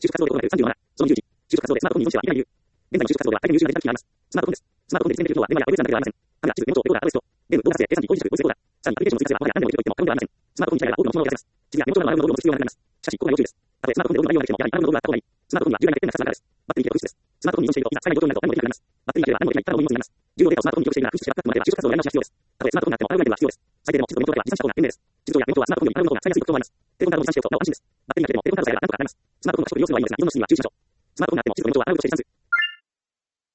就職活動で行われる37。その20時。就職活動でスマートフォンに依存してはいけない理由。現在の就職活動では大体の優秀な人材が決まります。スマートフォンです。スマートフォンで実践できることは電話やアウェブツなだけではありません。カメラ、地図、メモ帳、レコーダー、タブレット、ゲーム、動画撮影、計算機、工事術、ウェブ制作、さらにアプリケーションを追加すればもはや何でもできると言っても過言ではありません。スマートフォン自体が多くの機能を満たせます。地図やメモ帳などのあるものを持つ必要がなくなります。しかし、ここが要注意です。たとえスマートフォンでどんな内容ができてもやはりあるもの道具があった方がいい。スマートフォンには従来な欠点が2つあるからです。バッテリー切れと物質です。スマートフォンに依存しているといざ使えない状況になると何もできなくなります。バッテリーが切れば何もできないただの荷物になります。重要データをスマートフォンに記録しているが、駆使してバックアップまでは就職活動のやり直しが必要です。たとえスマートフォンがあってもあるアイテムは必要です。最低でも地図とメモ帳だけは持参した方が賢明です。地図帳やメモ帳はスマートフォンよりあるものが使いやすい特徴もあります。テレフォンカードを持参しておくとなお安心です。バッテリーが切れてもテレフォンカードさえあれば何とかなります。スマートフォンの初期利用するのはいいのですが、二度の使用は注意しましょう。スマートフォンがあっても地図とメモ帳はアナログとして持参する。